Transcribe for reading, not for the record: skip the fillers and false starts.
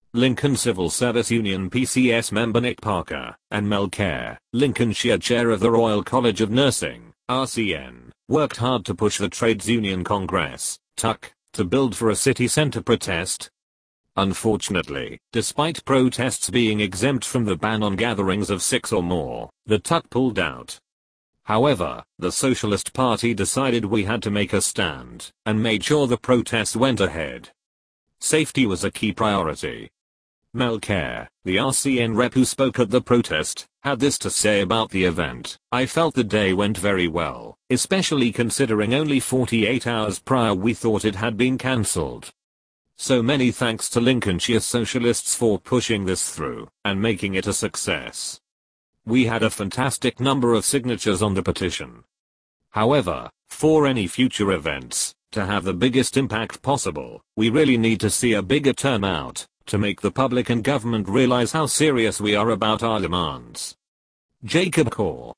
Lincoln Civil Service Union PCS member Nick Parker, and Mel Kerr, Lincolnshire chair of the Royal College of Nursing, RCN, worked hard to push the Trades Union Congress, TUC, to build for a city centre protest. Unfortunately, despite protests being exempt from the ban on gatherings of 6 or more, the TUC pulled out. However, the Socialist Party decided we had to make a stand, and made sure the protests went ahead. Safety was a key priority. Mel Kerr, the RCN rep who spoke at the protest, had this to say about the event. "I felt the day went very well, especially considering only 48 hours prior we thought it had been cancelled. So many thanks to Lincolnshire Socialists for pushing this through, and making it a success. We had a fantastic number of signatures on the petition. However, for any future events, to have the biggest impact possible, we really need to see a bigger turnout, to make the public and government realize how serious we are about our demands." Jacob Core